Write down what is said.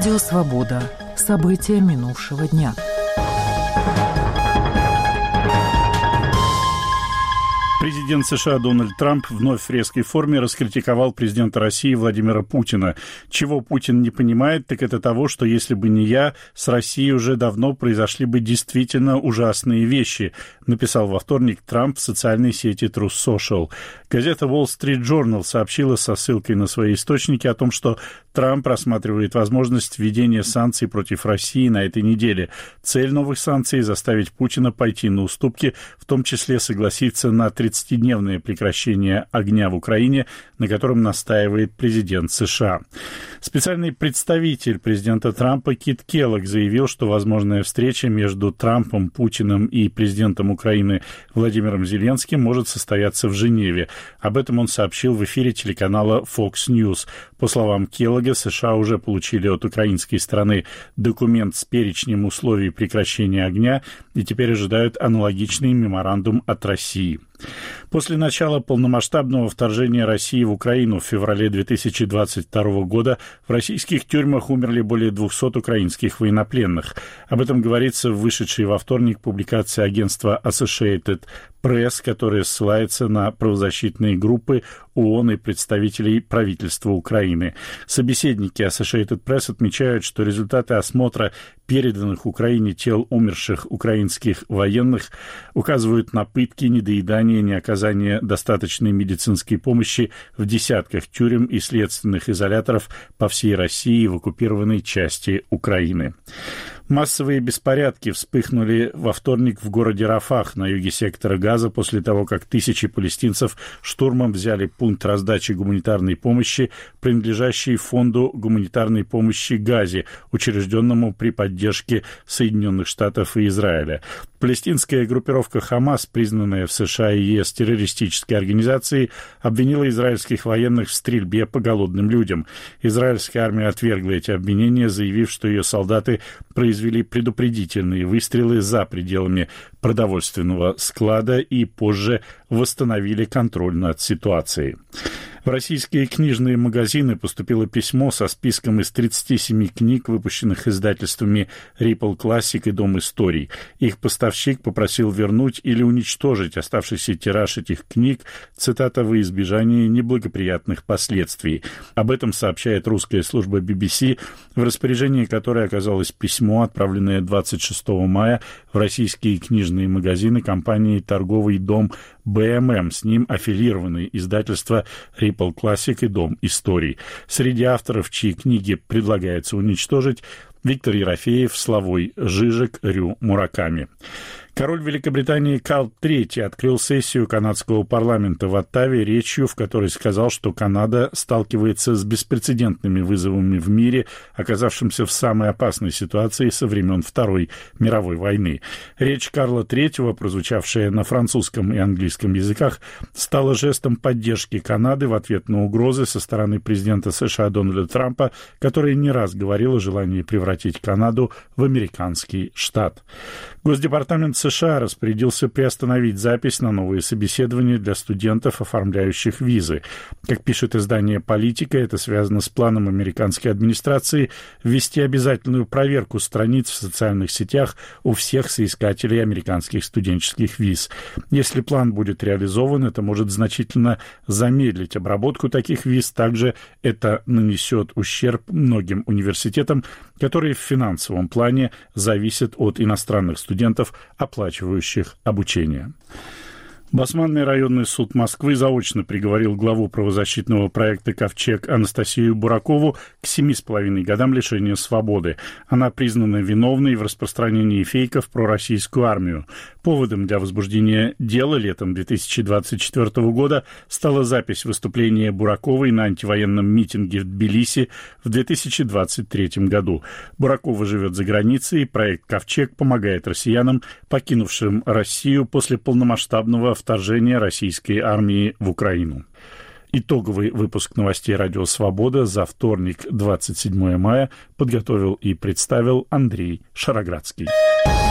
Радио «Свобода». События минувшего дня. Президент США Дональд Трамп вновь в резкой форме раскритиковал президента России Владимира Путина. Чего Путин не понимает, так это того, что если бы не я, с Россией уже давно произошли бы действительно ужасные вещи, написал во вторник Трамп в социальной сети Truth Social. Газета Wall Street Journal сообщила со ссылкой на свои источники о том, что Трамп рассматривает возможность введения санкций против России на этой неделе. Цель новых санкций – заставить Путина пойти на уступки, в том числе согласиться на 30-дневное прекращение огня в Украине, на котором настаивает президент США. Специальный представитель президента Трампа Кит Келлог заявил, что возможная встреча между Трампом, Путиным и президентом Украины Владимиром Зеленским может состояться в Женеве. Об этом он сообщил в эфире телеканала Fox News. По словам Келлога, США уже получили от украинской стороны документ с перечнем условий прекращения огня и теперь ожидают аналогичный меморандум от России. После начала полномасштабного вторжения России в Украину в феврале 2022 года в российских тюрьмах умерли более 200 украинских военнопленных. Об этом говорится в вышедшей во вторник публикации агентства Associated Press, которая ссылается на правозащитные группы ООН и представителей правительства Украины. Собеседники Associated Press отмечают, что результаты осмотра переданных Украине тел умерших украинских военных указывают на пытки, недоедание, неоказание достаточной медицинской помощи в десятках тюрем и следственных изоляторов по всей России и в оккупированной части Украины. Массовые беспорядки вспыхнули во вторник в городе Рафах на юге сектора Газа после того, как тысячи палестинцев штурмом взяли пункт раздачи гуманитарной помощи, принадлежащий Фонду гуманитарной помощи Газе, учрежденному при поддержке Соединенных Штатов и Израиля. Палестинская группировка «Хамас», признанная в США и ЕС террористической организацией, обвинила израильских военных в стрельбе по голодным людям. Израильская армия отвергла эти обвинения, заявив, что ее солдаты произвели предупредительные выстрелы за пределами продовольственного склада и позже восстановили контроль над ситуацией. В российские книжные магазины поступило письмо со списком из 37 книг, выпущенных издательствами Ripple Classic и Дом историй. Их поставщик попросил вернуть или уничтожить оставшийся тираж этих книг, цитата, «во избежание неблагоприятных последствий». Об этом сообщает русская служба BBC, в распоряжении которой оказалось письмо, отправленное 26 мая в российские книжные магазины компании «Торговый дом БММ». С ним аффилированы издательства Ripple Classic и Дом историй. Среди авторов, чьи книги предлагается уничтожить, Виктор Ерофеев, Славой Жижик, Рю Мураками. Король Великобритании Карл III открыл сессию канадского парламента в Оттаве речью, в которой сказал, что Канада сталкивается с беспрецедентными вызовами в мире, оказавшимся в самой опасной ситуации со времен Второй мировой войны. Речь Карла III, прозвучавшая на французском и английском языках, стала жестом поддержки Канады в ответ на угрозы со стороны президента США Дональда Трампа, который не раз говорил о желании превратить Канаду в американский штат. Госдепартамент США распорядился приостановить запись на новые собеседования для студентов, оформляющих визы. Как пишет издание «Политика», это связано с планом американской администрации ввести обязательную проверку страниц в социальных сетях у всех соискателей американских студенческих виз. Если план будет реализован, это может значительно замедлить обработку таких виз. Также это нанесет ущерб многим университетам, которые в финансовом плане зависят от иностранных студентов, оплачивающих обучение. Басманный районный суд Москвы заочно приговорил главу правозащитного проекта «Ковчег» Анастасию Буракову к 7,5 годам лишения свободы. Она признана виновной в распространении фейков про российскую армию. Поводом для возбуждения дела летом 2024 года стала запись выступления Бураковой на антивоенном митинге в Тбилиси в 2023 году. Буракова живет за границей, и проект «Ковчег» помогает россиянам, покинувшим Россию после полномасштабного вторжения российской армии в Украину. Итоговый выпуск новостей «Радио Свобода» за вторник, 27 мая, подготовил и представил Андрей Шароградский.